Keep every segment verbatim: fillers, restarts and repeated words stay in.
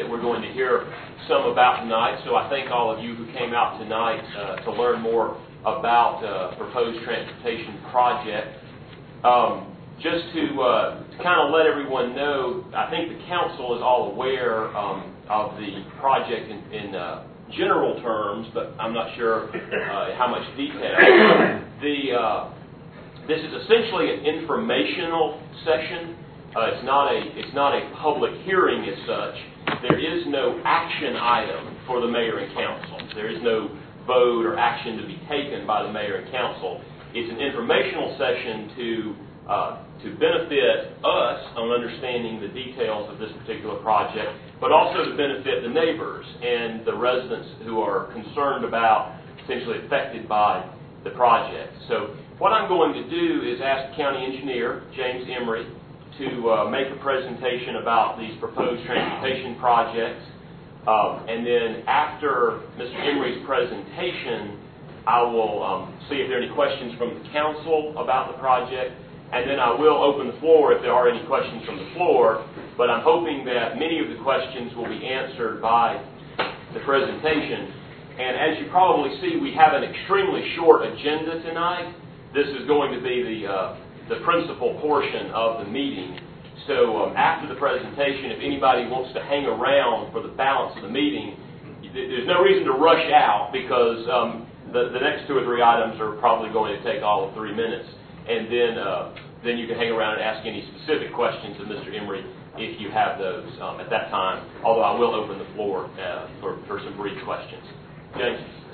we're going to hear some about tonight. So I thank all of you who came out tonight uh, to learn more about uh, proposed transportation project. Um, just to, uh, to kind of let everyone know, I think the council is all aware um, of the project in, in uh, general terms, but I'm not sure uh, how much detail. The uh, this is essentially an informational session. Uh, it's not a it's not a public hearing as such. There is no action item for the mayor and council. There is no vote or action to be taken by the mayor and council. It's an informational session to uh, to benefit us on understanding the details of this particular project, but also to benefit the neighbors and the residents who are concerned about, potentially affected by the project. So what I'm going to do is ask the county engineer, James Emery, to uh, make a presentation about these proposed transportation projects. Um, and then after Mister Emery's presentation, I will um, see if there are any questions from the council about the project. And then I will open the floor if there are any questions from the floor. But I'm hoping that many of the questions will be answered by the presentation. And as you probably see, we have an extremely short agenda tonight. This is going to be the, uh, the principal portion of the meeting. So um, after the presentation, if anybody wants to hang around for the balance of the meeting, there's no reason to rush out because um, the, the next two or three items are probably going to take all of three minutes. And then uh, then you can hang around and ask any specific questions of Mister Emery if you have those um, at that time, although I will open the floor uh, for, for some brief questions. James.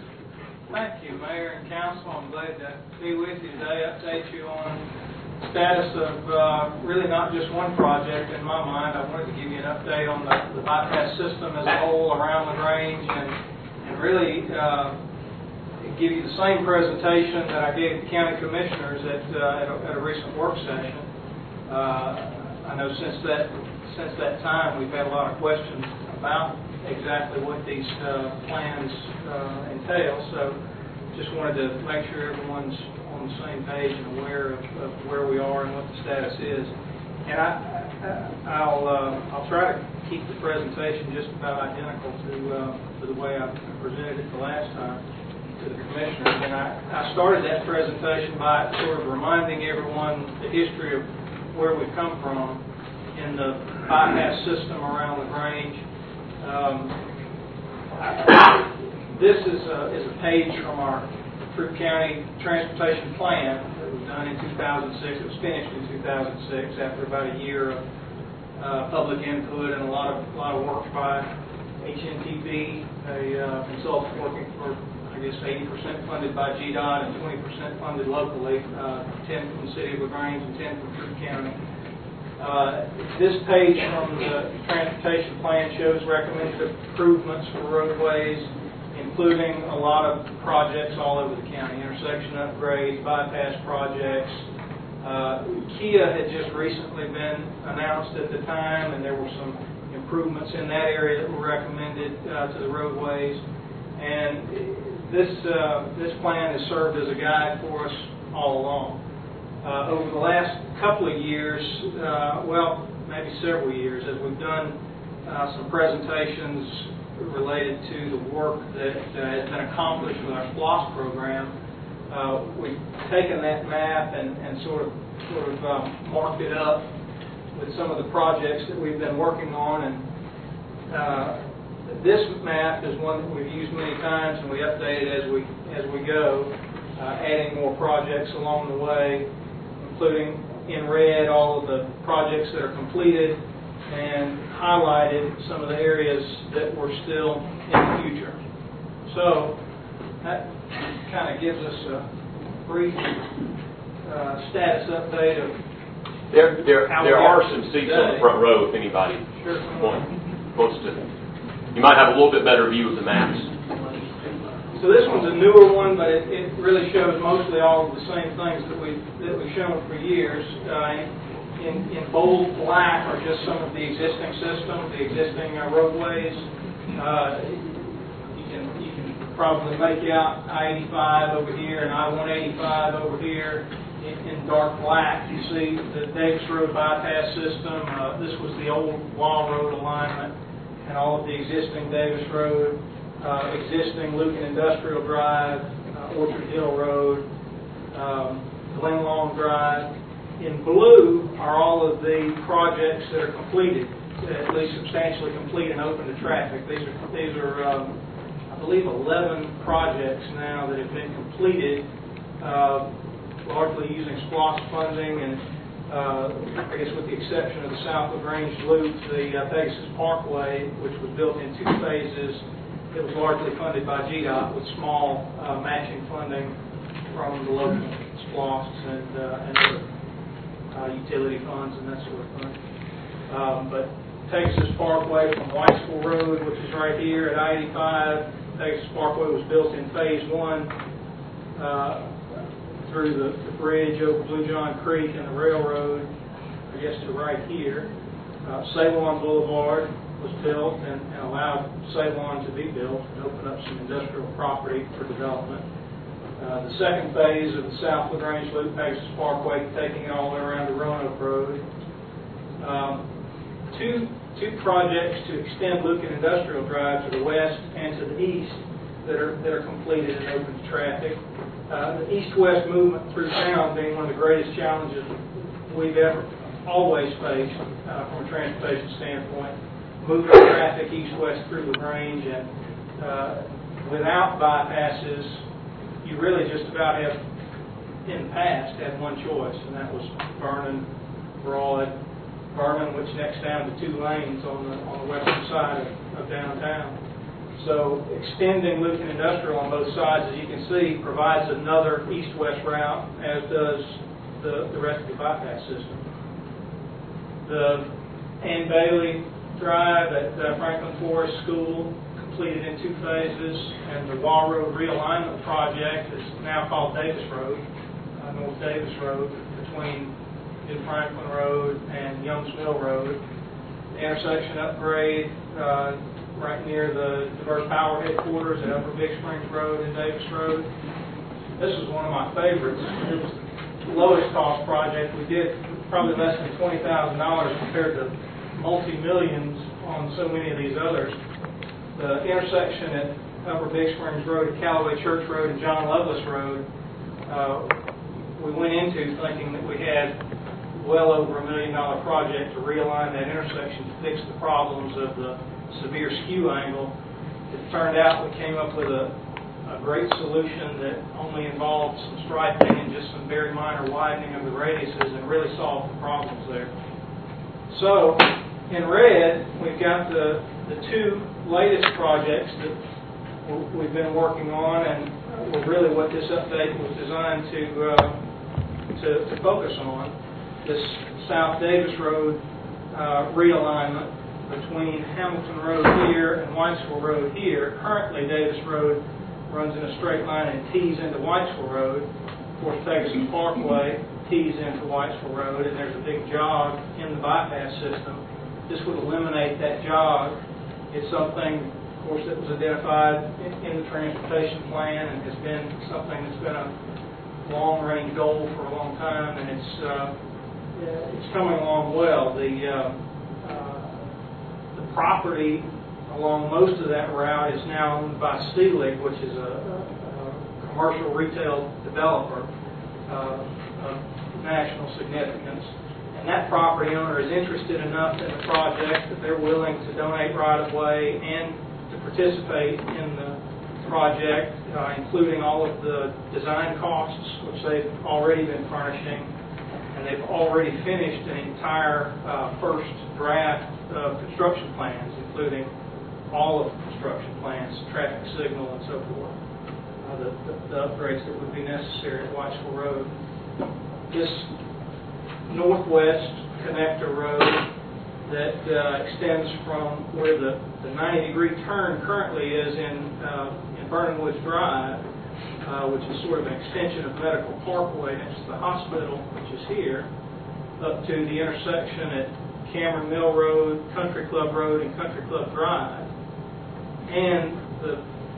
Thank you, Mayor and Council. I'm glad to be with you today, update you on the status of uh, really not just one project in my mind. I wanted to give you an update on the, the bypass system as a whole around the range and, and really uh, give you the same presentation that I gave the county commissioners at, uh, at, a, at a recent work session. Uh, I know since that, since that time we've had a lot of questions about exactly what these uh, plans uh, entail. So just wanted to make sure everyone's on the same page and aware of, of where we are and what the status is. And I, I, I'll uh, I'll try to keep the presentation just about identical to uh, to the way I presented it the last time to the commissioners. And I, I started that presentation by sort of reminding everyone the history of where we've come from in the bypass system around the range. Um, this is a, is a page from our Troup County Transportation Plan that was done in two thousand six. It was finished in two thousand six after about a year of uh, public input and a lot of a lot of work by H N T B, a uh, consultant working for, I guess, eighty percent funded by G DOT and twenty percent funded locally, uh, ten from the city of LaGrange and ten from Troup County. Uh, this page from the transportation plan shows recommended improvements for roadways, including a lot of projects all over the county, intersection upgrades, bypass projects. Uh, Kia had just recently been announced at the time, and there were some improvements in that area that were recommended uh, to the roadways. And this, uh, this plan has served as a guide for us all along. Uh, over the last couple of years, uh, well, maybe several years, as we've done uh, some presentations related to the work that uh, has been accomplished with our SPLOST program, uh, we've taken that map and, and sort of sort of um, marked it up with some of the projects that we've been working on. And uh, this map is one that we've used many times, and we update it as we as we go, uh, adding more projects along the way, including in red all of the projects that are completed and highlighted some of the areas that were still in the future. So that kind of gives us a brief uh, status update of there. There, how there we are got some to seats today. on the front row if anybody Sure. wants, wants to. You might have a little bit better view of the maps. So this one's a newer one, but it, it really shows mostly all of the same things that we that we've shown for years. Uh, in, in bold black are just some of the existing systems, the existing uh, roadways. Uh, you can you can probably make out I eighty-five over here and I one eighty-five over here. In, in dark black, you see the Davis Road bypass system. Uh, this was the old Law Road alignment. and all of the existing Davis Road, uh, existing Lucan Industrial Drive, uh, Orchard Hill Road, um, Glen Long Drive. In blue are all of the projects that are completed, at least substantially complete and open to traffic. These are, these are um, I believe, eleven projects now that have been completed, uh, largely using SPLOST funding, and uh, I guess with the exception of the South LaGrange Loop, the uh, Pegasus Parkway, which was built in two phases. It was largely funded by G DOT with small uh, matching funding from the local SPLOSTs and, uh, and other uh, utility funds and that sort of thing. Um, but Pegasus Parkway from Whitesville Road, which is right here at I eighty-five, Pegasus Parkway was built in phase one. Uh, through the, the bridge over Blue John Creek and the railroad, I guess to right here. Uh, Ceylon Boulevard was built and, and allowed Ceylon to be built and open up some industrial property for development. Uh, the second phase of the South LaGrange Loop, Pegasus Parkway, taking it all the way around to Roanoke Road. Um, two, two projects to extend Lucan Industrial Drive to the west and to the east that are, that are completed and open to traffic. Uh, the east-west movement through town being one of the greatest challenges we've ever always faced uh, from a transportation standpoint. Moving traffic east-west through LaGrange, and uh, without bypasses, you really just about have, in the past, had one choice, and that was Vernon, Broad, Vernon, which necks down to two lanes on the on the western side of, of downtown. So extending Lucan Industrial on both sides, as you can see, provides another east-west route, as does the, the rest of the bypass system. The Ann Bailey Drive at uh, Franklin Forest School, completed in two phases, and the Waugh Road Realignment Project is now called Davis Road, uh, North Davis Road, between New Franklin Road and Youngs Mill Road. The intersection upgrade uh, right near the Diverse Power headquarters at Upper Big Springs Road and Davis Road. This is one of my favorites. It was the lowest cost project. We did probably less than twenty thousand dollars compared to multi-millions on so many of these others. The intersection at Upper Big Springs Road at Callaway Church Road and John Lovelace Road, uh, we went into thinking that we had well over a million dollar project to realign that intersection to fix the problems of the severe skew angle. It turned out we came up with a, a great solution that only involved some striping and just some very minor widening of the radiuses and really solved the problems there. So, in red, we've got the, the two latest projects that we've been working on, and were really what this update was designed to, uh, to, to focus on. This South Davis Road uh, realignment between Hamilton Road here and Whitesville Road here. Currently, Davis Road runs in a straight line and tees into Whitesville Road. Of course, Pegasus Parkway tees into Whitesville Road, and there's a big jog in the bypass system. This would eliminate that jog. It's something, of course, that was identified in, in the transportation plan and has been something that's been a long-range goal for a long time, and it's uh, it's coming along well. The uh, uh, the property along most of that route is now owned by Steelig, which is a, a commercial retail developer uh, of national significance. And that property owner is interested enough in the project that they're willing to donate right-of-way and to participate in the project, uh, including all of the design costs, which they've already been furnishing. And they've already finished an entire uh, first draft of construction plans, including all of the construction plans, traffic signal, and so forth, uh, the, the, the upgrades that would be necessary at Whitesville Road. This northwest connector road that uh, extends from where the, the ninety degree turn currently is in, uh, in Vernon Woods Drive, Uh, which is sort of an extension of Medical Parkway next to the hospital, which is here, up to the intersection at Cameron Mill Road, Country Club Road, and Country Club Drive, and the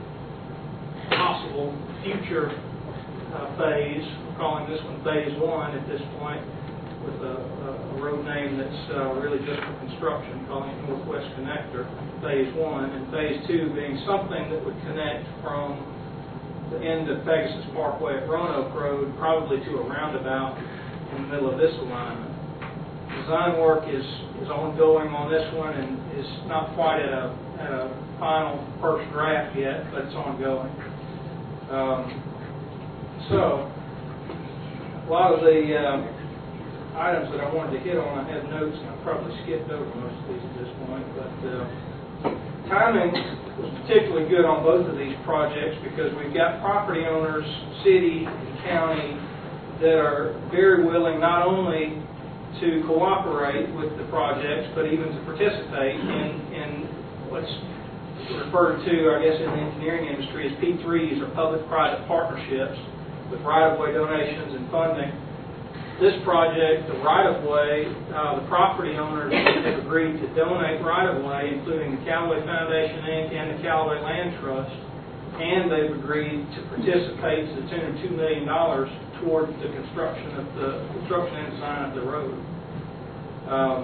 possible future uh, phase, we're calling this one Phase One at this point, with a, a road name that's uh, really just for construction, calling it Northwest Connector, Phase One, and Phase Two being something that would connect from the end of Pegasus Parkway at Roanoke Road, probably to a roundabout in the middle of this alignment. Design work is, is ongoing on this one and is not quite at a, at a final first draft yet, but it's ongoing. Um, so, a lot of the um, items that I wanted to hit on, I have notes, and I probably skipped over most of these at this point, but uh, timing was particularly good on both of these projects because we've got property owners, city and county, that are very willing not only to cooperate with the projects, but even to participate in, in what's referred to, I guess, in the engineering industry as P threes, or public-private partnerships, with right-of-way donations and funding. This project, the right-of-way, uh, the property owners have agreed to donate right-of-way, including the Callaway Foundation, Incorporated and the Callaway Land Trust, and they've agreed to participate to the tune of two million dollars toward the construction of the construction and design of the road. Um,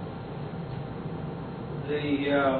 the uh,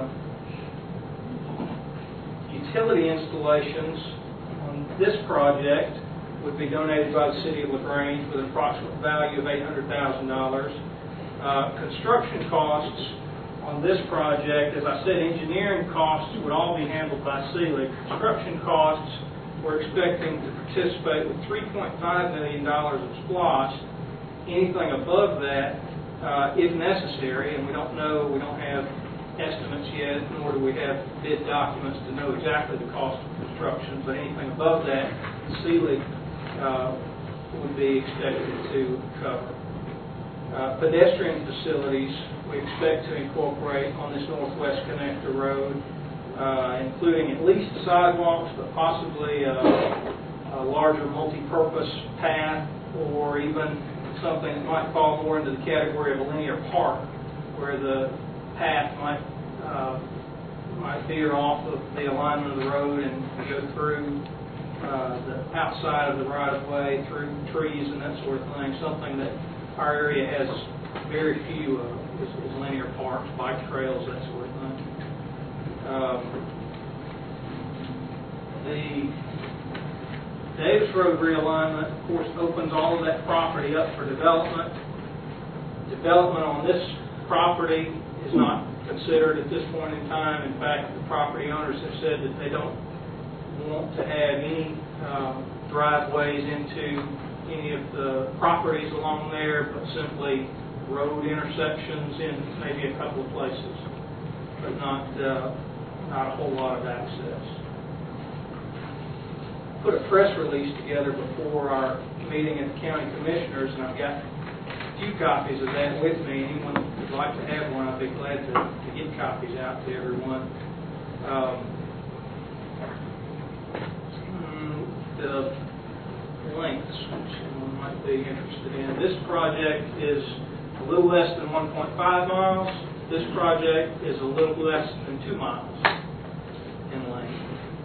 utility installations on this project would be donated by the City of LaGrange with an approximate value of eight hundred thousand dollars. Uh, construction costs on this project, as I said, engineering costs would all be handled by Seelig. Construction costs, we're expecting to participate with three point five million dollars of SPLOST. Anything above that, uh, if necessary, and we don't know, we don't have estimates yet, nor do we have bid documents to know exactly the cost of construction, but anything above that, Seelig uh, would be expected to cover. Uh, pedestrian facilities we expect to incorporate on this Northwest Connector Road, uh, including at least sidewalks, but possibly a, a larger multi-purpose path, or even something that might fall more into the category of a linear park, where the path might uh, might veer off of the alignment of the road and go through uh, the outside of the right-of-way, through trees and that sort of thing. Something that our area has very few of is, is linear parks, bike trails, that sort of thing. Um, the Davis Road realignment, of course, opens all of that property up for development. Development on this property is not considered at this point in time. In fact, the property owners have said that they don't want to have any um, driveways into any of the properties along there, but simply road intersections in maybe a couple of places, but not uh, not a whole lot of access. Put a press release together before our meeting at the county commissioners, and I've got a few copies of that with me. Anyone who would like to have one, I'd be glad to, to get copies out to everyone. Um, the lengths, which someone might be interested in. This project is a little less than one point five miles. This project is a little less than two miles in length.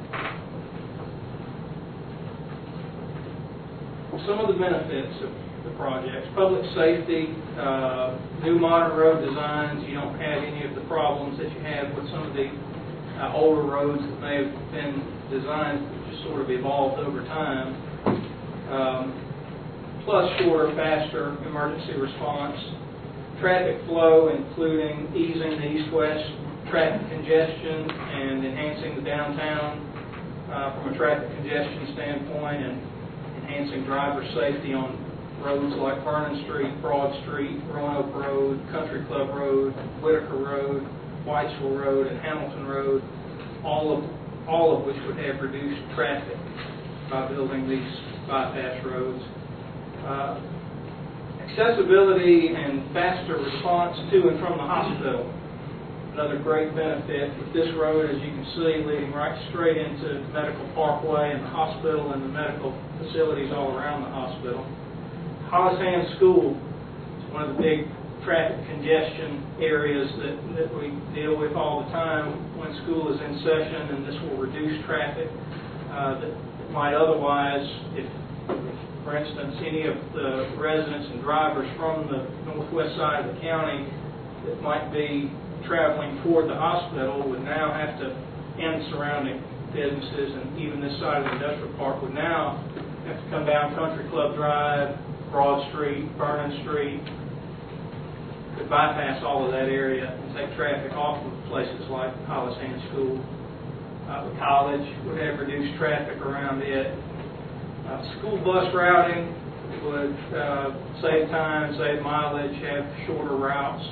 Some of the benefits of the projects: public safety, uh, new modern road designs. You don't have any of the problems that you have with some of the uh, older roads that may have been designed that just sort of evolved over time. Um, plus shorter, faster emergency response. Traffic flow, including easing the east-west traffic congestion and enhancing the downtown uh, from a traffic congestion standpoint, and enhancing driver safety on roads like Vernon Street, Broad Street, Roanoke Road, Country Club Road, Whitaker Road, Whitesville Road, and Hamilton Road, all of all of which would have reduced traffic by building these bypass roads. Uh, accessibility and faster response to and from the hospital. Another great benefit with this road, as you can see, leading right straight into Medical Parkway and the hospital and the medical facilities all around the hospital. Hollis Hand School is one of the big traffic congestion areas that, that we deal with all the time when school is in session, and this will reduce traffic uh, that might otherwise, if, if For instance, any of the residents and drivers from the northwest side of the county that might be traveling toward the hospital would now have to, and surrounding businesses and even this side of the industrial park would now have to come down Country Club Drive, Broad Street, Vernon Street, could bypass all of that area and take traffic off of places like Hollis Hand School. Uh, the college would have reduced traffic around it. Uh, school bus routing would uh, save time, save mileage, have shorter routes.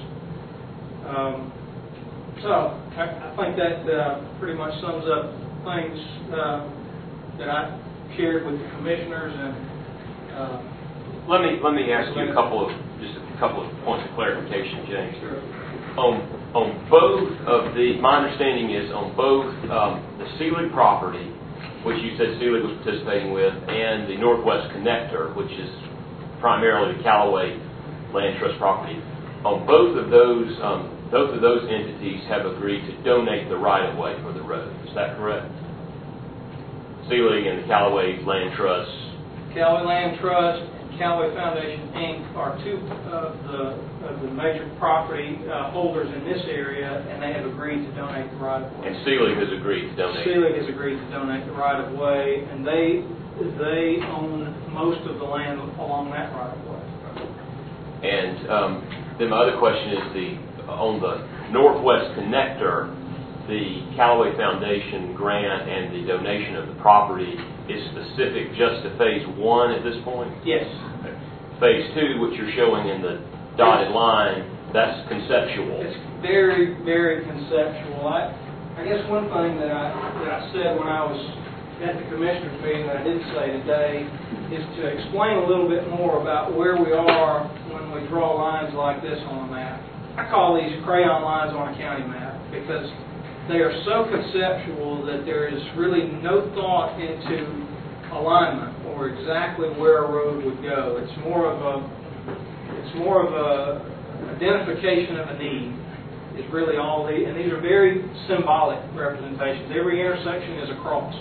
Um, so I, I think that uh, pretty much sums up things uh, that I shared with the commissioners. And uh, let me let me ask you a couple of just a couple of points of clarification, James. Sure. On on both of the, my understanding is on both um, the Seelig property, which you said Seelig was participating with, and the Northwest Connector, which is primarily the Callaway Land Trust property. On both of those, um, both of those entities have agreed to donate the right-of-way for the road. Is that correct? Seelig and the Callaway Land Trust. Callaway Land Trust and Callaway Foundation, Incorporated are two of the, of the major property uh, holders in this area, and they have agreed to donate the right-of-way. And Seelig has agreed to donate. Seelig has agreed to donate the right-of-way, and they they own most of the land along that right-of-way. And um, then my other question is the on the Northwest Connector, the Callaway Foundation grant and the donation of the property is specific just to phase one at this point? Yes. Okay. Phase two, which you're showing in the dotted line, that's conceptual. It's very, very conceptual. I, I guess one thing that I that I said when I was at the commissioners meeting that I didn't say today is to explain a little bit more about where we are when we draw lines like this on a map. I call these crayon lines on a county map because they are so conceptual that there is really no thought into alignment or exactly where a road would go. It's more of a it's more of a identification of a need. Is really all the, and these are very symbolic representations. Every intersection is a cross.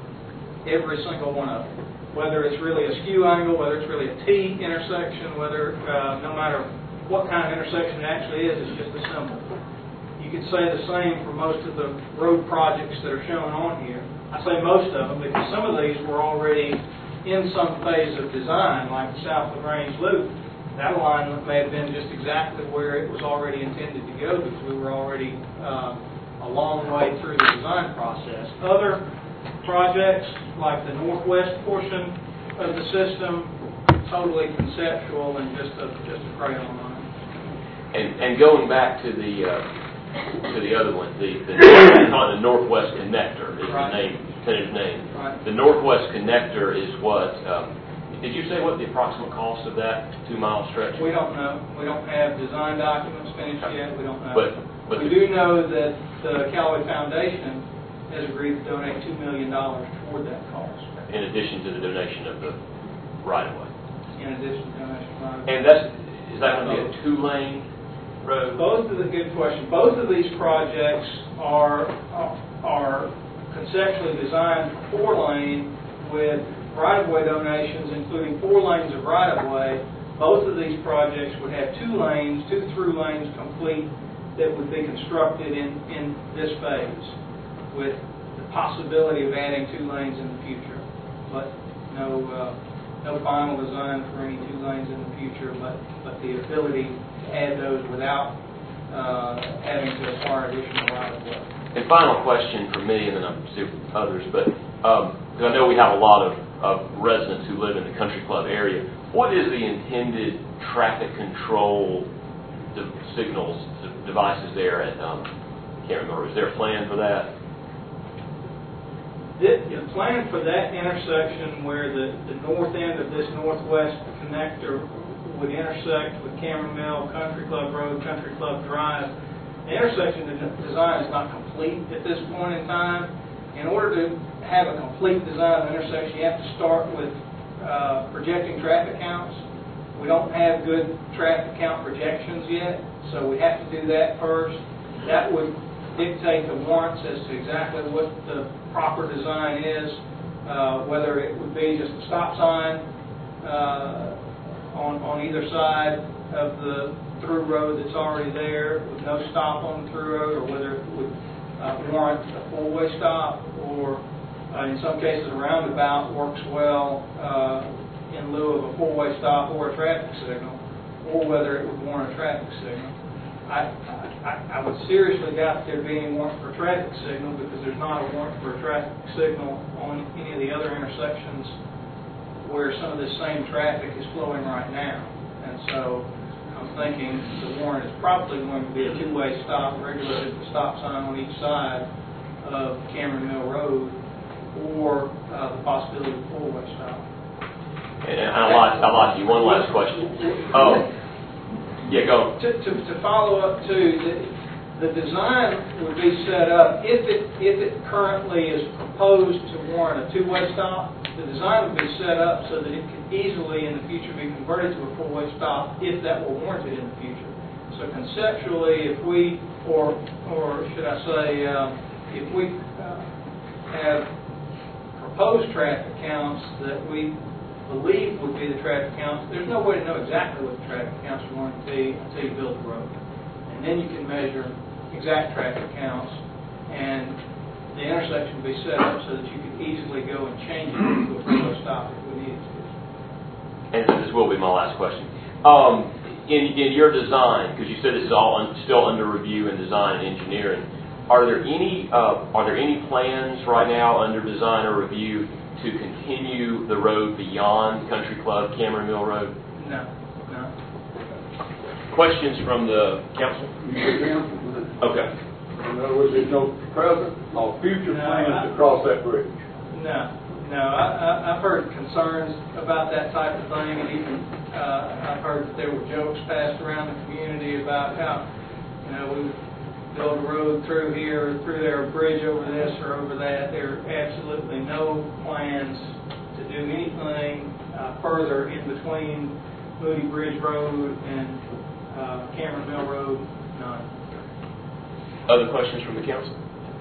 Every single one of them. Whether it's really a skew angle, whether it's really a T intersection, whether uh, no matter what kind of intersection it actually is, it's just a symbol. You could say the same for most of the road projects that are shown on here. I say most of them because some of these were already in some phase of design, like the South LaGrange Loop. That alignment may have been just exactly where it was already intended to go because we were already uh, a long way through the design process. Other projects, like the northwest portion of the system, totally conceptual and just a just a crayon line. And and going back to the uh, to the other one, the the, the Northwest Connector is Right. the name, tentative name. Right. The Northwest Connector is what? Um, did you say what the approximate cost of that two-mile stretch? We don't know. We don't have design documents finished yet. We don't know. But but we the, do know that the Callaway Foundation has agreed to donate two million dollars toward that cost. in addition to the donation of the right-of-way. In addition to donation of right-of-way. And that's is that going to be a two-lane road? Both of the good question. Both of these projects are are conceptually designed for four-lane with right-of-way donations, including four lanes of right-of-way. Both of these projects would have two lanes, two through lanes complete that would be constructed in, in this phase, with the possibility of adding two lanes in the future, but no uh, no final design for any two lanes in the future, but, but the ability to add those without uh, having to acquire additional right-of-way. And final question for me, and then I'll see others, but um, because I know we have a lot of, of residents who live in the country club area, what is the intended traffic control de- signals, de- devices there at, um, I can't remember, is there a plan for that? The, the plan for that intersection where the, the north end of this northwest connector would intersect with Cameron Mill, Country Club Road, Country Club Drive, the intersection design is not complete at this point in time. In order to have a complete design of the intersection, you have to start with uh, projecting traffic counts. We don't have good traffic count projections yet, so we have to do that first. That would dictate the warrants as to exactly what the proper design is, uh, whether it would be just a stop sign uh, on, on either side of the through road that's already there with no stop on the through road, or whether it would uh, warrant a four-way stop, or uh, in some cases a roundabout works well uh, in lieu of a four-way stop or a traffic signal, or whether it would warrant a traffic signal. I, I, I would seriously doubt there be any warrant for a traffic signal, because there's not a warrant for a traffic signal on any of the other intersections where some of this same traffic is flowing right now. And so I'm thinking the warrant is probably going to be a two-way stop, regulated with a stop sign on each side of Cameron Mill Road, or uh, the possibility of a four-way stop. And I lied, I lied to you. One last question. Oh, yeah, go. To, to, to follow up to the, the design would be set up if it if it currently is proposed to warrant a two-way stop. The design would be set up so that it could easily in the future be converted to a four-way stop if that were warranted in the future. So conceptually, if we, or or should I say, um, if we uh, have proposed traffic counts that we believe would be the traffic counts, there's no way to know exactly what the traffic counts are going to be until you build the road. And then you can measure exact traffic counts, and the intersection would be set up so that you could easily go and change it to a four-way stop if we needed to. And this will be my last question. Um, in, in your design, because you said this is all un, still under review in design and engineering, are there any uh, are there any plans right now under design or review to continue the road beyond Country Club, Cameron Mill Road? No, no. Questions from the council? Okay. In other words, there's no present or future No, plans I- to cross that bridge. No, no. I, I, I've heard concerns about that type of thing, and even uh, I've heard that there were jokes passed around the community about how, you know, we would build a road through here, or through there, a bridge over this or over that. There are absolutely no plans to do anything uh, further in between Moody Bridge Road and uh, Cameron Mill Road. None. Other questions from the council?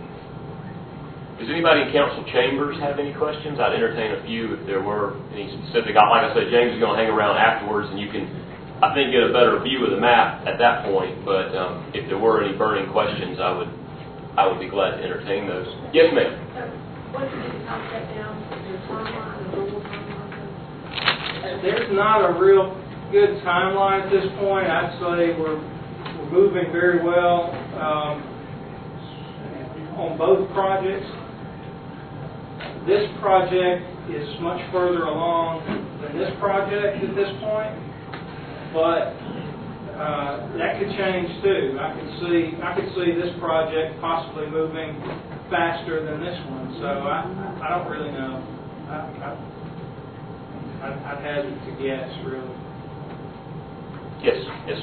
Does anybody in council chambers have any questions? I'd entertain a few if there were any specific. Like I said, James is going to hang around afterwards, and you can, I think, get a better view of the map at that point. But um, if there were any burning questions, I would, I would be glad to entertain those. Yes, ma'am. What did you talk that down? Your timeline, the rule timeline? There's not a real good timeline at this point. I'd say we're, we're moving very well um, on both projects. This project is much further along than this project at this point, but uh, that could change too. I could see I could see this project possibly moving faster than this one. So I I don't really know. I, I, I'd, I'd hazard to guess, really. Yes, yes.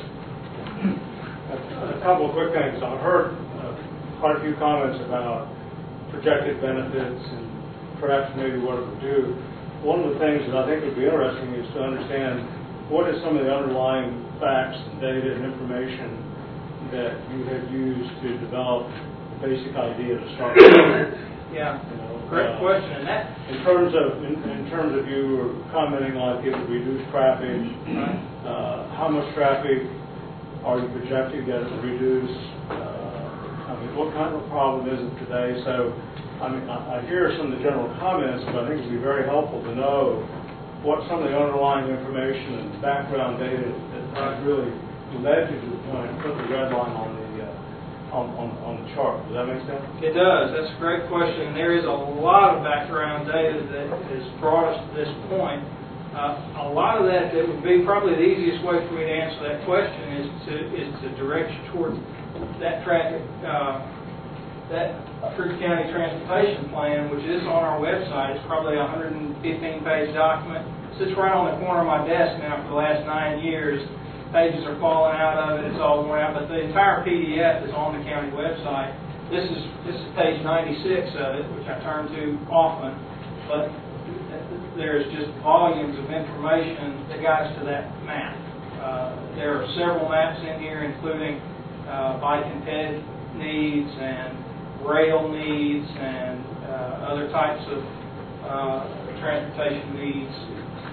A couple of quick things. I've heard uh, quite a few comments about projected benefits and perhaps maybe what it would do. One of the things that I think would be interesting is to understand what is some of the underlying facts, data, and information that you have used to develop the basic idea to start with. Yeah, You know, great uh, question. And that, In terms of in, in terms of you were commenting like it would reduce traffic, right? uh, how much traffic are you projecting that it will reduce? Uh, I mean, what kind of a problem is it today? So, I mean, I, I hear some of the general comments, but I think it would be very helpful to know what some of the underlying information and background data that has really led you to the point, put the red line on the uh, on, on, on the chart. Does that make sense? It does. That's a great question. There is a lot of background data that has brought us to this point. Uh, a lot of that, that would be probably the easiest way for me to answer that question is to is to direct you towards that traffic, uh, that Truth County Transportation Plan, which is on our website. It's probably a one hundred fifteen page document. It sits right on the corner of my desk now for the last nine years. Pages are falling out of it. It's all going out, but the entire P D F is on the county website. This is this is page ninety-six of it, which I turn to often, but there's just volumes of information that got us to that map. Uh, there are several maps in here, including uh, bike and ped needs and rail needs and uh, other types of uh, transportation needs.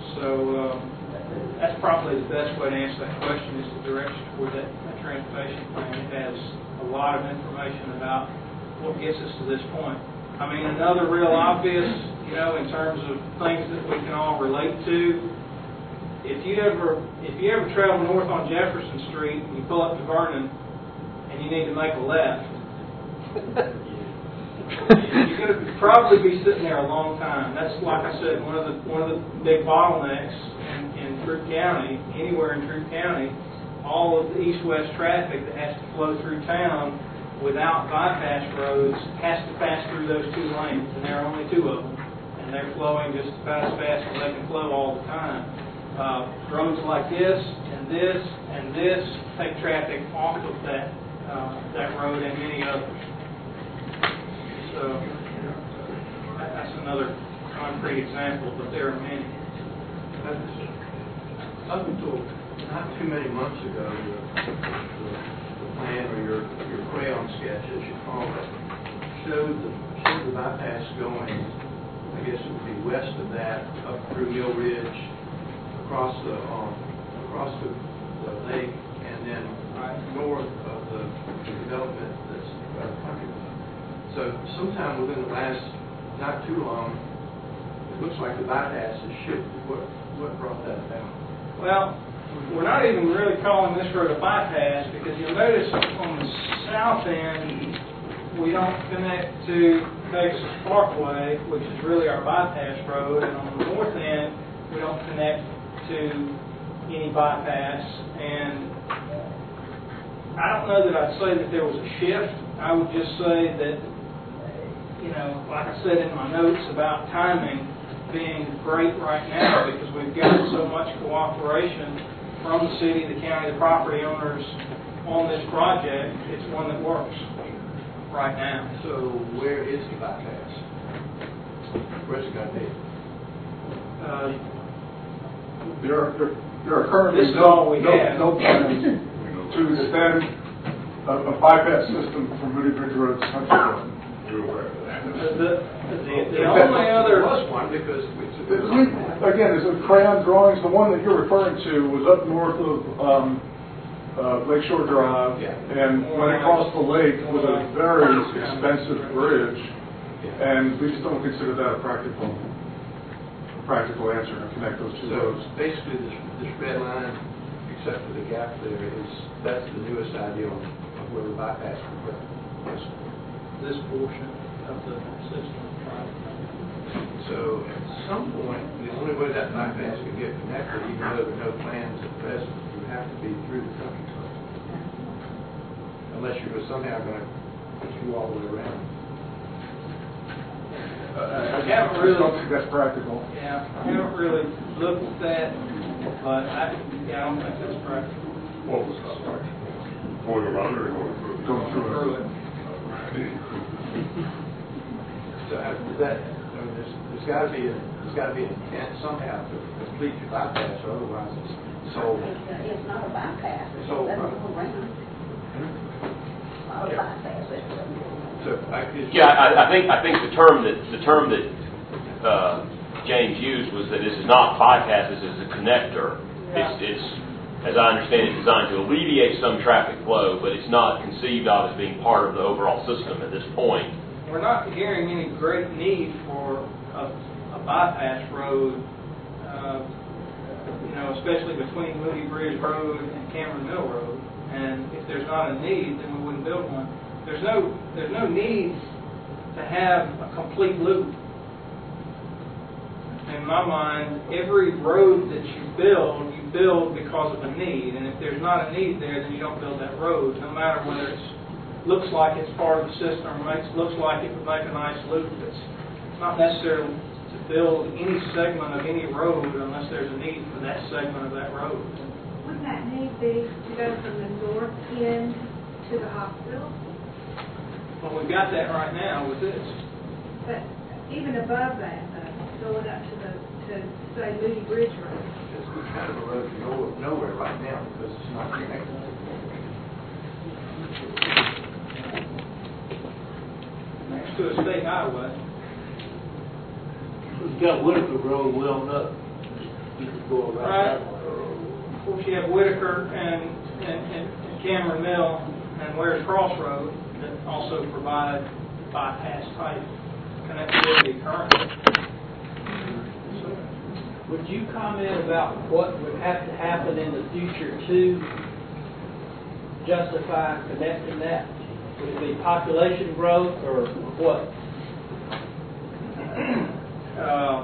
So um, that's probably the best way to answer that question is the direction toward that, that transportation plan. It has a lot of information about what gets us to this point. I mean, another real obvious, you know, in terms of things that we can all relate to, if you ever if you ever travel north on Jefferson Street and you pull up to Vernon and you need to make a left, you're going to probably be sitting there a long time. That's, like I said, one of the one of the big bottlenecks in, in Troup County, anywhere in Troup County. All of the east-west traffic that has to flow through town without bypass roads has to pass through those two lanes, and there are only two of them, and they're flowing just about as fast as they can flow all the time. Uh, roads like this and this and this take traffic off of that uh, that road and many others. So that, that's another concrete example, but there are many. Up until not too many months ago, the, the, the plan or your your crayon sketch, as you call it, showed the showed the bypass going. I guess it would be west of that, up through Mill Ridge, across the um, across the, the lake, and then right north of the, the development that's uh, talking about. So sometime within the last not too long, it looks like the bypass has shifted. What what brought that about? Well, we're not even really calling this road a bypass because you'll notice on the south end we don't connect to Pegasus Parkway, which is really our bypass road, and on the north end we don't connect to any bypass. And I don't know that I'd say that there was a shift. I would just say that, you know, like I said in my notes about timing being great right now because we've got so much cooperation from the city, the county, the property owners on this project. It's one that works right now. So where is the bypass? Where's it going to be? Uh, There are, there, there are currently This is no, all we no, have. no plans to extend a, a bypass system from Moody Bridge Road to Country Club. the, the, the, the only other... There was one because we... Again, there's a crayon drawings. The one that you're referring to was up north of um, uh, Lakeshore Drive, Yeah. and went across the lake with a very expensive bridge, and we just don't consider that a practical practical answer to connect those two So roads. basically, this, this red line, except for the gap there, is that's the newest idea of where the bypass would go. Yes. This portion of the system. So at some point, the only way that bypass can get connected, even though there are no plans at present, would have to be through the country club. Unless you're somehow going to go all the way around. Uh, I haven't I really- don't think that's practical. Yeah, I haven't really looked at that, but I, yeah, I don't think that's practical. What was that like? Going around or going through? Going through Through it. it. So uh, is that, I mean, there's, there's got to be, a, there's got to be an intent somehow to complete your bypass, or otherwise it's sold. It's not a bypass, it's So, a uh, go around. Not a bypass, it's a... So I could. Yeah, I, I think I think the term that the term that uh, James used was that this is not bypass, this is a connector. It's, it's, as I understand it, designed to alleviate some traffic flow, but it's not conceived of as being part of the overall system at this point. We're not hearing any great need for a, a bypass road, uh, you know, especially between Moody Bridge Road and Cameron Mill Road. And if there's not a need, then we wouldn't build one. There's no there's no need to have a complete loop. In my mind, every road that you build, you build because of a need. And if there's not a need there, then you don't build that road, no matter whether it looks like it's part of the system or makes looks like it would make a nice loop. It's not necessarily to build any segment of any road unless there's a need for that segment of that road. Wouldn't that need be to go from the north end to the hospital? Well, we've got that right now with this. But even above that, though, going up to the, to, say, Moody Bridge Road. It's kind of a road to nowhere, nowhere right now because it's not connected. Next to a state highway. We've got Whitaker Road well up. you could go around Right. that way. Of course, you have Whitaker and, and, and Cameron Mill and Ware's Crossroad that also provide bypass type connectivity currently. Would you comment about what would have to happen in the future to justify connecting that? Would it be population growth or what? Uh,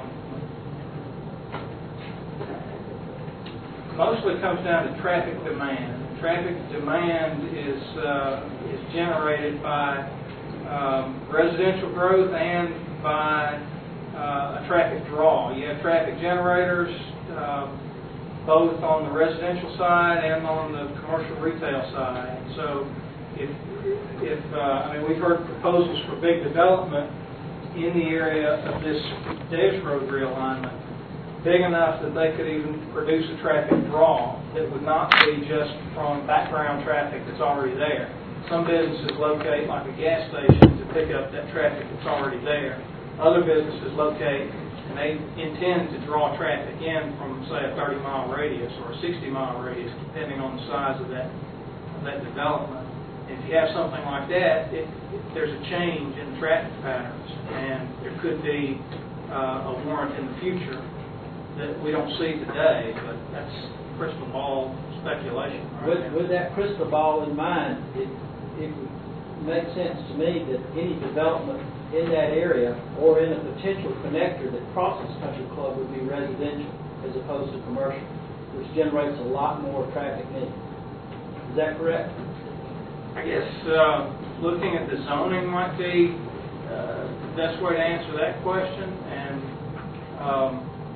mostly comes down to traffic demand. Traffic demand is uh, is generated by um, residential growth and by uh, a traffic draw. You have traffic generators uh, both on the residential side and on the commercial retail side. And so, if if uh, I mean, we've heard proposals for big development in the area of this Davis Road realignment, big enough that they could even produce a traffic draw that would not be just from background traffic that's already there. Some businesses locate like a gas station to pick up that traffic that's already there. Other businesses locate and they intend to draw traffic in from, say, a thirty mile radius or a sixty mile radius, depending on the size of that, of that development. If you have something like that, it, it, there's a change in traffic patterns, and there could be uh, a warrant in the future that we don't see today, but that's crystal ball speculation. Right With, now. with that crystal ball in mind, it, it would make sense to me that any development in that area or in a potential connector that crosses Country Club would be residential as opposed to commercial, which generates a lot more traffic need. Is that correct? I guess uh, looking at the zoning might be uh, the best way to answer that question. And um,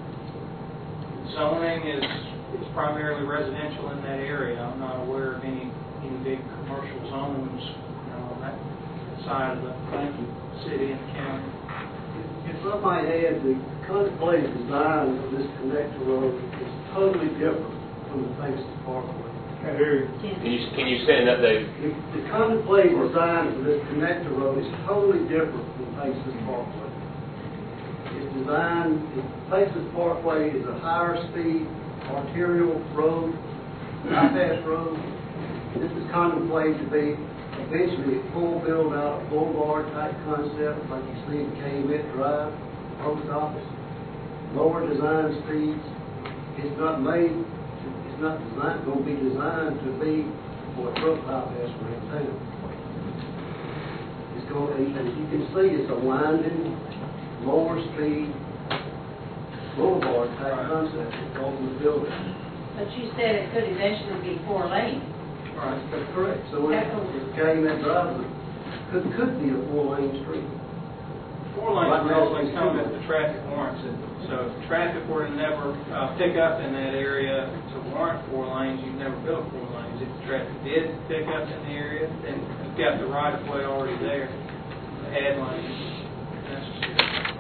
zoning is is primarily residential in that area. I'm not aware of any any big commercial zones, you know, on that side of the city and the county. If I might add, the contemplated design of this connector road is totally different from the Paces Parkway. Can't hear you. Can you, can you stand up, Dave? The the contemplated design for this connector road is totally different from Paces Parkway. It's designed, Paces Parkway is a higher speed arterial road, bypass road. This is contemplated to be eventually a full build out, boulevard type concept like you see in Calumet Drive, post office. Lower design speeds. It's not made It's not designed, going to be designed to be for a truck bypass around town. It's going, as you can see, it's a winding, lower speed boulevard type concept that's over the building. But you said it could eventually be four lane. Right. That's correct. So it, it's Calumet Drive could, could be a four-lane street. Four lanes Right now, normally it's come two if the traffic warrants it. So if traffic were to never uh, pick up in that area to warrant four lanes, you'd never build four lanes. If the traffic did pick up in the area, then you've got the right of way already there to add lanes if necessary.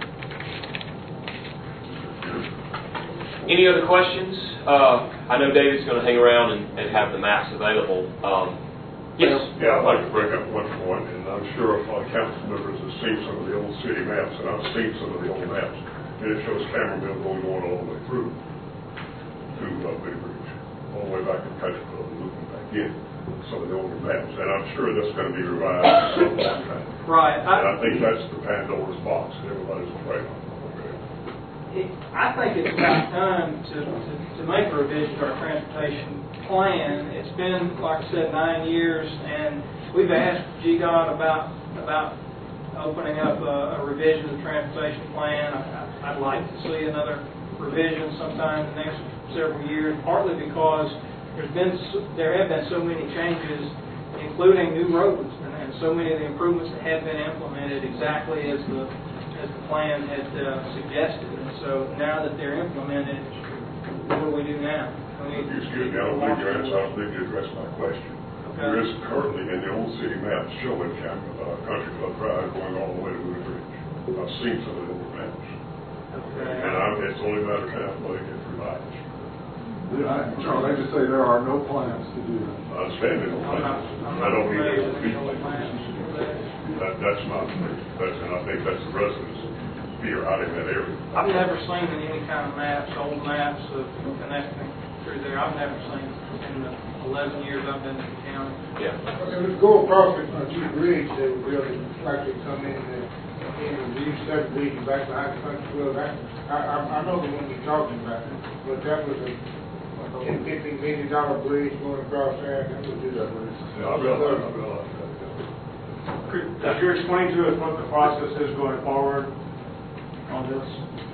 Any other questions? Uh, I know David's going to hang around and, and have the maps available. Um, yes? Yeah, I'd like to bring up one point, and I'm sure if our council members have seen some of the old city maps, and I've seen some of the old maps, and it shows Cameronville going on all the way through to uh, Big Ridge, all the way back to Country Club and looking back in some of the older maps. And I'm sure that's going to be revised at some point in time. Right. And I think that's the Pandora's box that everybody's afraid of. It, I think it's about time to, to, to make a revision to our transportation plan. It's been, like I said, nine years, and we've asked G D O T about about opening up a, a revision of the transportation plan. I, I'd like to see another revision sometime in the next several years, partly because there's been so, there have been so many changes, including new roads, and, and so many of the improvements that have been implemented exactly as the as the plan had uh, suggested. And so now that they're implemented, what do we do now? We Excuse me, I don't think you answered, I don't think you addressed my question. Okay. There is currently in the old city maps showing Cam, uh, Country Club Drive going all the way to Blue Ridge. I've seen some of the old maps. Okay. And I'm, it's only a matter of time before they get revised. I- Charles, I just say there are no plans to do that. I understand they don't I'm not, plans. I'm I not don't mean familiar there's with people. any plans for that. That, that's my opinion. That's, and I think that's the residents' here, out in that area. I've never seen any kind of maps, old maps of connecting through there. I've never seen in the eleven years I've been in the county. Yeah. If we go across the uh, G Bridge, they were building, like they come in and, and leave subdivision back behind the country club. I, I, I know the one you're talking about, but that was a ten, fifteen million dollar bridge going across there. That was just. Yeah, I realize, I realize that, yeah. Could could you explain to us what the process is going forward on this?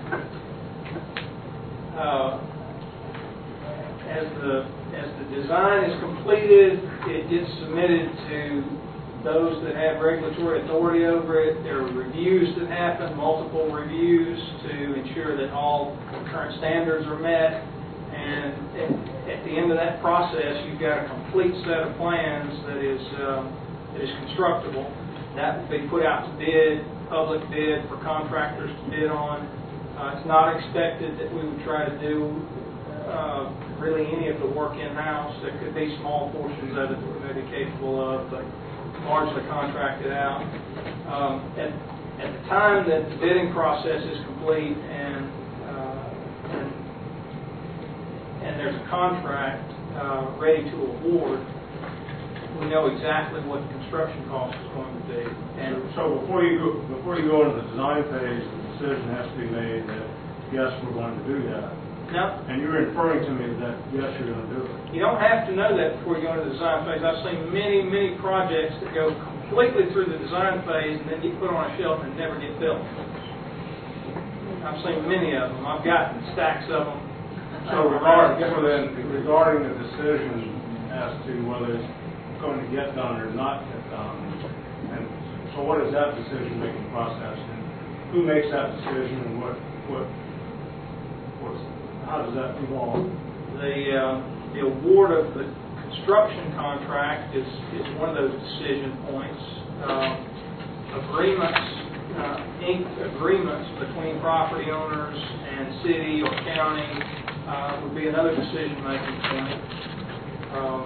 Uh, as the as the design is completed, it gets submitted to those that have regulatory authority over it. There are reviews that happen, multiple reviews to ensure that all current standards are met. And at, at the end of that process, you've got a complete set of plans that is um, that is constructible. That will be put out to bid, public bid for contractors to bid on. Uh, it's not expected that we would try to do uh, really any of the work in-house. There could be small portions of it that we may be capable of, but largely contracted out. Um, at, at the time that the bidding process is complete and uh, and, and there's a contract uh, ready to award, we know exactly what the construction cost is going to be. And So before you go, before you go into the design phase, the decision has to be made that, yes, we're going to do that. now, And you're inferring to me that, yes, you're going to do it. you don't have to know that before you go into the design phase. I've seen many, many projects that go completely through the design phase and then get put on a shelf and never get built. I've seen many of them. I've gotten stacks of them. So regarding, so then, regarding the decision as to whether it's going to get done or not get done, and so what is that decision-making process, and who makes that decision, and what, what, what's, how does that evolve? The, uh, the award of the construction contract is, is one of those decision points. Um, agreements, uh, inked agreements between property owners and city or county uh, would be another decision-making point. Um,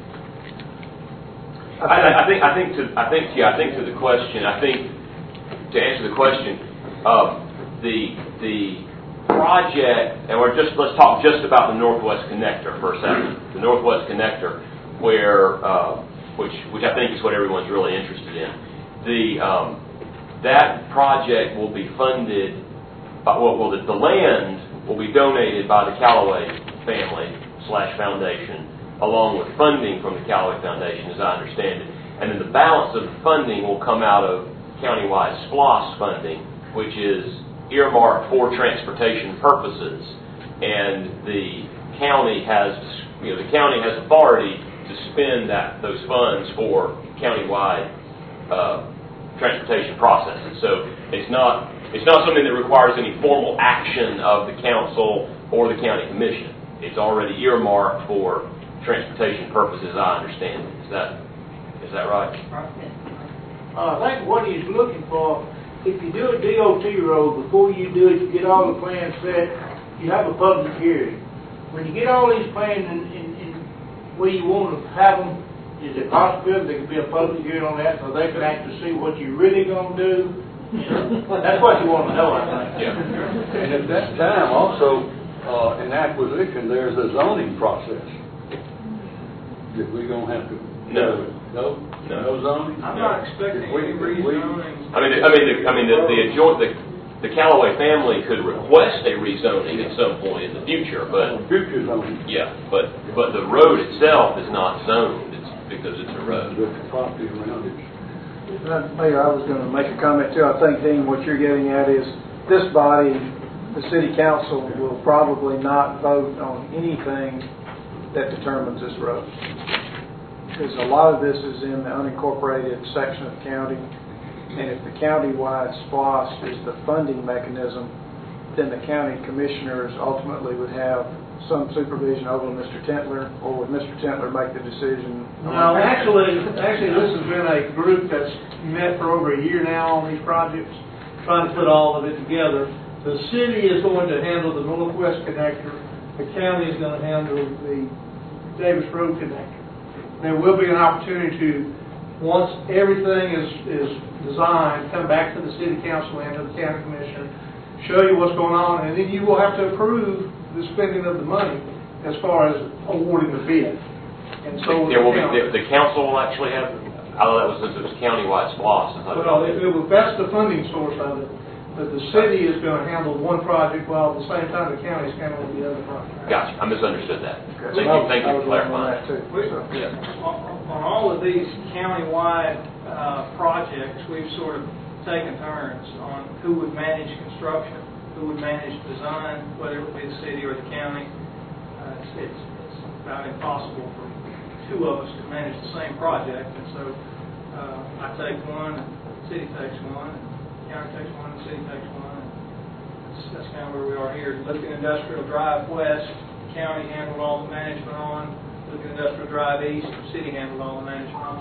I, I think, I think to, I think, yeah, I think to the question, I think, to answer the question, uh, the, the project, and we're just, let's talk just about the Northwest Connector for a second. The Northwest Connector, where, uh, which, which I think is what everyone's really interested in. The, um, that project will be funded, by, well, well the, the land will be donated by the Callaway family slash foundation, along with funding from the Callaway Foundation, as I understand it. And then the balance of the funding will come out of countywide SPLOST funding, which is earmarked for transportation purposes. And the county has, you know, the county has authority to spend that those funds for countywide uh, transportation processes. So it's not it's not something that requires any formal action of the council or the county commission. It's already earmarked for transportation purposes, I understand. Is that is that right? Uh, I think what he's looking for, if you do a D O T road, before you do it, you get all the plans set, you have a public hearing. When you get all these plans in, in, in where you want to have them, is it possible there could be a public hearing on that so they could actually see what you're really going to do? You know, that's what you want to know, I think. Yeah. And at that time, also, uh, in acquisition, there's a zoning process. That we're going to have to... No. No? No. No zoning? I'm not expecting We- any we- rezoning. I mean, I mean, the, I mean, the the, adjoint, the the Callaway family could request a rezoning at some point in the future, but Future zoning. yeah, but but the road itself is not zoned. It's because it's a road. But the property around it. Uh, Mayor, I was going to make a comment too. I think, Dean, what you're getting at is this body, the city council, will probably not vote on anything that determines this road. Because a lot of this is in the unincorporated section of the county, and if the county-wide SPLOST is the funding mechanism, then the county commissioners ultimately would have some supervision over Mister Tentler, or would Mister Tentler make the decision? No, actually, actually, this has been a group that's met for over a year now on these projects, trying to put all of it together. The city is going to handle the Northwest Connector. The county is going to handle the Davis Road Connector. There will be an opportunity to once everything is, is designed, come back to the city council and to the county commission, show you what's going on, and then you will have to approve the spending of the money as far as awarding the bid. And so There will be, the, the council will actually have, I thought that was since it was countywide splosh. I thought it Well, was- it, it will, that's the funding source of it, but the city is going to handle one project while at the same time the county is handling the other project. Gotcha, I misunderstood that. Okay. Thank So you, thank I you was for wrong on clarifying. that too. We- So. Yeah. On on all of these countywide uh, projects, we've sort of taken turns on who would manage construction, who would manage design, whether it would be the city or the county. Uh, It's it's it's about impossible for two of us to manage the same project, and so uh, I take one, and the city takes one, and the county takes one, and the city takes one. and That's that's kind of where we are here. Lincoln Industrial Drive West, county handled all the management on. Lincoln Industrial Drive East, the city handled all the management on.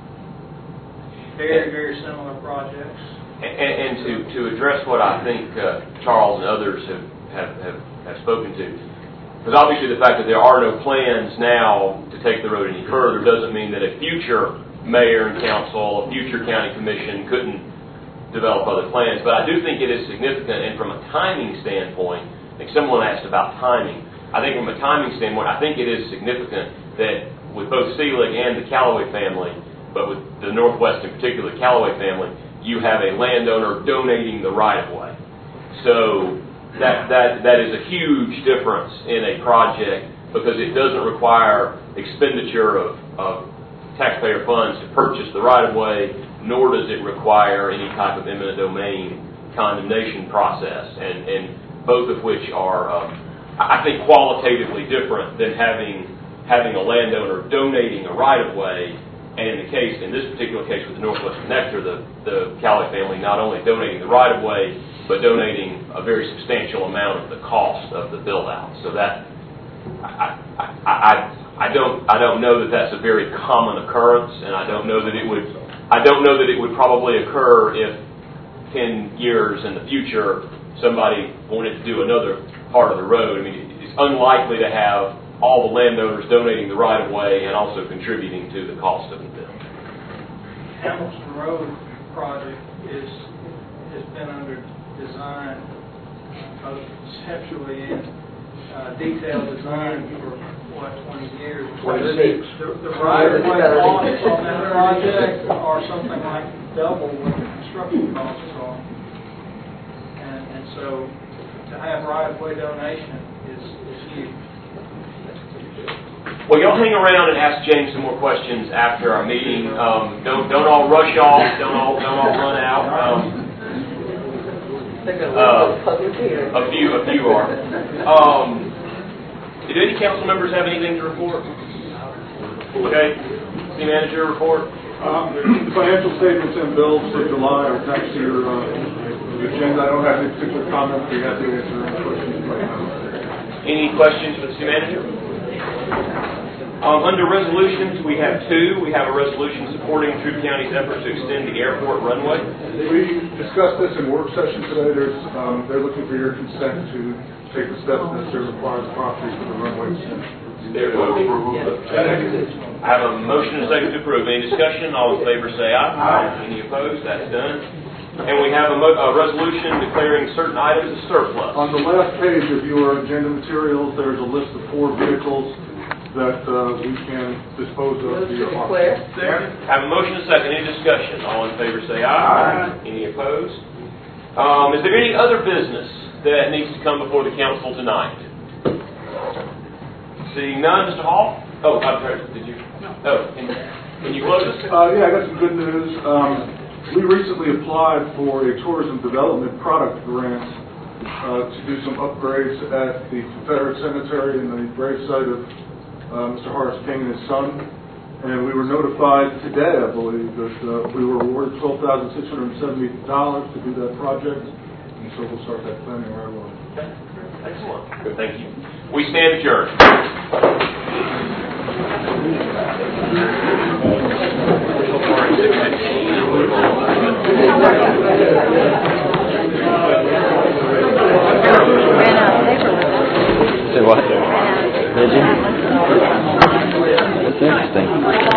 Very, very similar projects. And, and to, to address what I think uh, Charles and others have, have, have, have spoken to, because obviously the fact that there are no plans now to take the road any further doesn't mean that a future mayor and council, a future county commission couldn't develop other plans. But I do think it is significant, and from a timing standpoint, I think someone asked about timing. I think from a timing standpoint, I think it is significant that with both Seelig and the Callaway family, but with the Northwest in particular, the Callaway family, you have a landowner donating the right-of-way. So that, that, that is a huge difference in a project because it doesn't require expenditure of, of taxpayer funds to purchase the right-of-way, nor does it require any type of eminent domain condemnation process, and, and both of which are, um, I think, qualitatively different than having having a landowner donating a right-of-way, and in the case, in this particular case with the Northwest Connector, the, the Callaway family not only donating the right-of-way, but donating a very substantial amount of the cost of the build-out. So that, I, I, I, I don't, I don't know that that's a very common occurrence, and I don't know that it would, I don't know that it would probably occur if ten years in the future somebody wanted to do another part of the road. I mean, it's unlikely to have all the landowners donating the right-of-way and also contributing to the cost of the bill. Hamilton Road project is, has been under design, both conceptually and uh, detailed design for, what, twenty years? twenty-six. The, the right-of-way costs on that project are something like double what the construction costs are. And, and so to have right-of-way donation is, is huge. Well, y'all hang around and ask James some more questions after our meeting. Um, don't don't all rush off. Don't all don't all run out. Um, uh, a few a few are. Um, did any council members have anything to report? Okay, city manager report. Um, the financial statements and bills for July are attached to your uh, agenda. I don't have any particular comments. Be happy to answer any questions right now. Any questions for the city manager? Um, under resolutions, we have two. We have a resolution supporting Troup County's efforts to extend the airport runway. We discussed this in work session today. There's, um, they're looking for your consent to take the steps necessary to acquire the property for the runway extension. There we go. I have a motion and a second to approve. Any discussion? All in favor say aye. Aye. Any opposed? That's done. And we have a, mo- a resolution declaring certain items as surplus. On the last page of your agenda materials, there's a list of four vehicles that uh, we can dispose of. via auction. Have a motion and a second. Any discussion? All in favor say aye. Aye. Any opposed? Um, is there any other business that needs to come before the council tonight? Seeing none, Mister Hall? Oh, I'm sorry. Did you? No. Oh, can, can you close this? Uh, yeah, I got some good news. Um, we recently applied for a tourism development product grant uh, to do some upgrades at the Confederate Cemetery and the gravesite of uh, Mister Horace King and his son. And we were notified today, I believe, that uh, we were awarded twelve thousand six hundred seventy dollars to do that project. And so we'll start that planning right away. Okay. Excellent. Good. Thank you. We stand adjourned.